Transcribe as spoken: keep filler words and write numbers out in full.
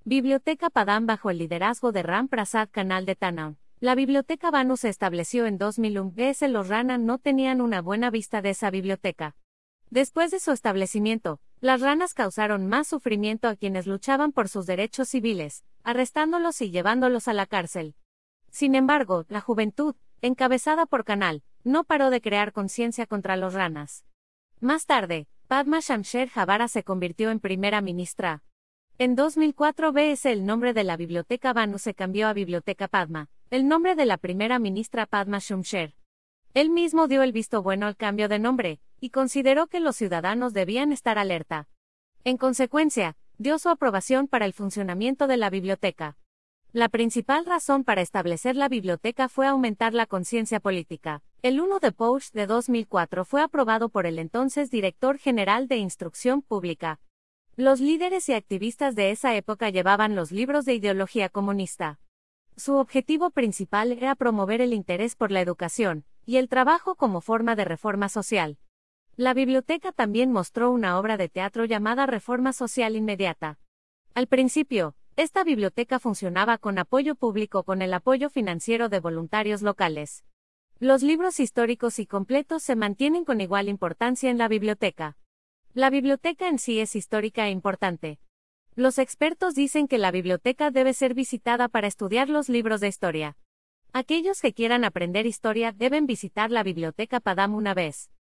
Biblioteca Padam bajo el liderazgo de Ram Prasad Kanal de Tanaun. La Biblioteca Banu se estableció en dos mil uno. Los Rana no tenían una buena vista de esa biblioteca. Después de su establecimiento, las ranas causaron más sufrimiento a quienes luchaban por sus derechos civiles, arrestándolos y llevándolos a la cárcel. Sin embargo, la juventud, encabezada por Kanal, no paró de crear conciencia contra los ranas. Más tarde, Padma Shamsher Javara se convirtió en primera ministra. En dos mil cuatro el nombre de la Biblioteca Banu se cambió a Biblioteca Padma, el nombre de la primera ministra Padma Shamsher. Él mismo dio el visto bueno al cambio de nombre, y consideró que los ciudadanos debían estar alerta. En consecuencia, dio su aprobación para el funcionamiento de la biblioteca. La principal razón para establecer la biblioteca fue aumentar la conciencia política. El uno de Pouch de dos mil cuatro fue aprobado por el entonces director general de Instrucción Pública. Los líderes y activistas de esa época llevaban los libros de ideología comunista. Su objetivo principal era promover el interés por la educación y el trabajo como forma de reforma social. La biblioteca también mostró una obra de teatro llamada Reforma Social Inmediata. Al principio, esta biblioteca funcionaba con apoyo público con el apoyo financiero de voluntarios locales. Los libros históricos y completos se mantienen con igual importancia en la biblioteca. La biblioteca en sí es histórica e importante. Los expertos dicen que la biblioteca debe ser visitada para estudiar los libros de historia. Aquellos que quieran aprender historia deben visitar la Biblioteca Padam una vez.